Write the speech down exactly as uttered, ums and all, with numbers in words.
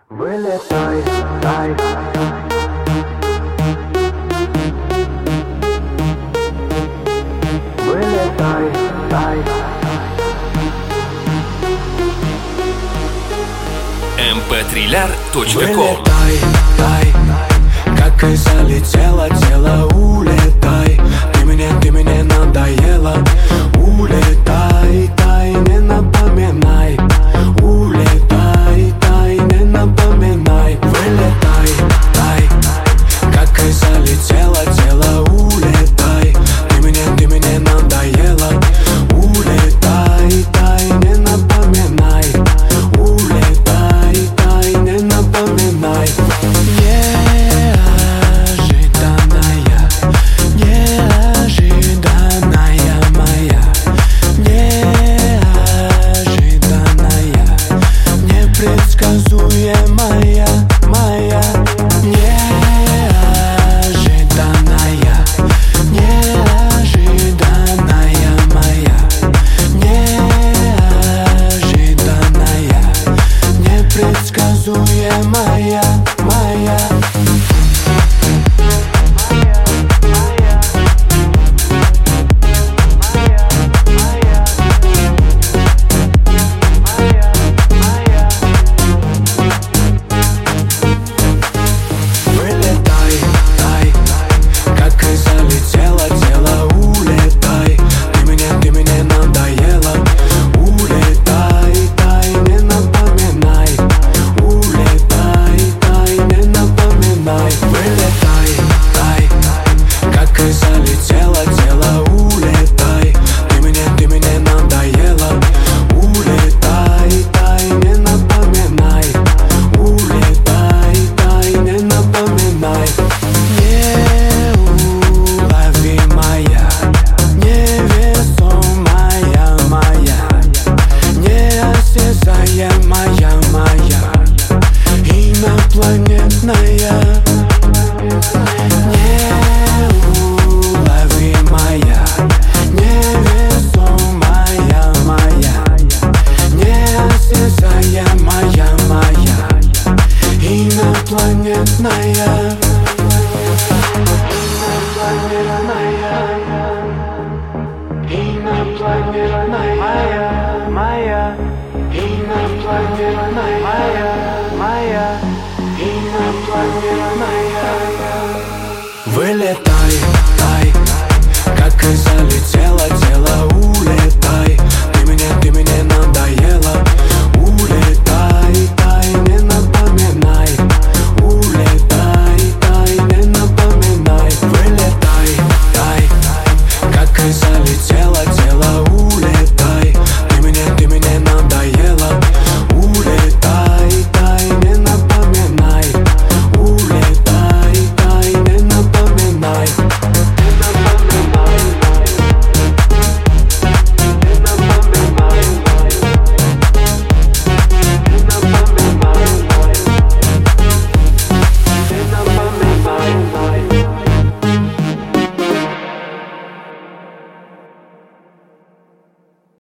Вылетай, тай. Вылетай, тай. эм пэ триллер точка ком. Вылетай, тай, как и залетело тело, улетай. Ты мне, ты мне надоела. Улетай, тай, не напоминай. Улетай, тай, не напоминай. Вылетай, тай, как и залетело тело, улетай. Ты мне, ты мне надоела. Улетай, тай, не напоминай. Улетай, тай, не напоминай. Неожиданная, неожиданная моя, неожиданная, непредсказуемая моя, неожиданная, неожиданная моя, неожиданная, непредсказуемая моя. Вылетай, тай, как и залетело тело, улетай. Ты мне, ты мне надоела. Улетай, тай, не напоминай. Улетай, тай, не напоминай. Вылетай, тай, как и залетело тело, улетай. Ты мне, ты мне надоела. Улетай, тай, не напоминай. Улетай, тай, не напоминай. Неуловимая, невесомая моя, неосязаемая моя, инопланетная. Неуловимая, невесомая моя, неосязаемая моя, инопланетная.